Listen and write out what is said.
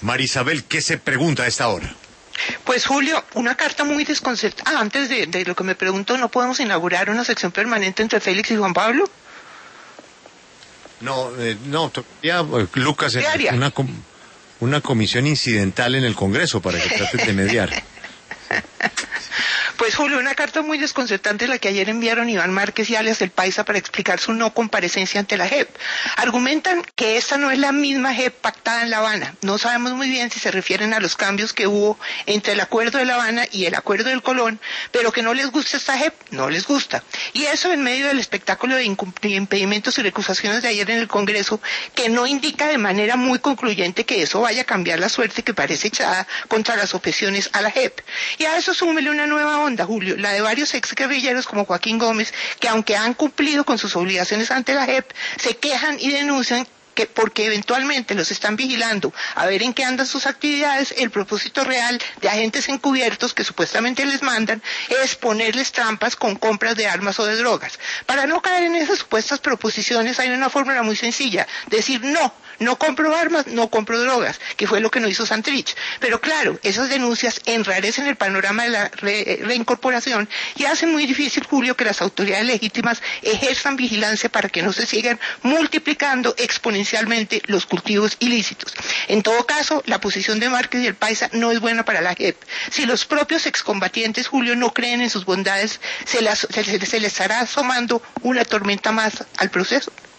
Marisabel, ¿qué se pregunta a esta hora? Pues Julio, una carta muy desconcertante. Antes de lo que me pregunto, ¿no podemos inaugurar una sección permanente entre Félix y Juan Pablo? No, todavía Lucas, una comisión incidental en el Congreso para que traten de mediar. Pues Julio, una carta muy desconcertante la que ayer enviaron Iván Márquez y alias El Paisa para explicar su no comparecencia ante la JEP. Argumentan que esta no es la misma JEP pactada en La Habana. No sabemos muy bien si se refieren a los cambios que hubo entre el acuerdo de La Habana y el acuerdo del Colón, pero que no les gusta esta JEP, no les gusta. Y eso en medio del espectáculo de impedimentos y recusaciones de ayer en el Congreso, que no indica de manera muy concluyente que eso vaya a cambiar la suerte que parece echada contra las objeciones a la JEP. Y a eso súmele una nueva onda, Julio, la de varios ex guerrilleros como Joaquín Gómez, que aunque han cumplido con sus obligaciones ante la JEP, se quejan y denuncian que porque eventualmente los están vigilando a ver en qué andan sus actividades, el propósito real de agentes encubiertos que supuestamente les mandan es ponerles trampas con compras de armas o de drogas. Para no caer en esas supuestas proposiciones hay una fórmula muy sencilla, decir no compro armas, no compro drogas, que fue lo que no hizo Santrich. Pero claro, esas denuncias enrarecen el panorama de la reincorporación y hacen muy difícil, Julio, que las autoridades legítimas ejerzan vigilancia para que no se sigan multiplicando exponencialmente los cultivos ilícitos. En todo caso, la posición de Márquez y El Paisa no es buena para la JEP. Si los propios excombatientes, Julio, no creen en sus bondades, se les estará asomando una tormenta más al proceso.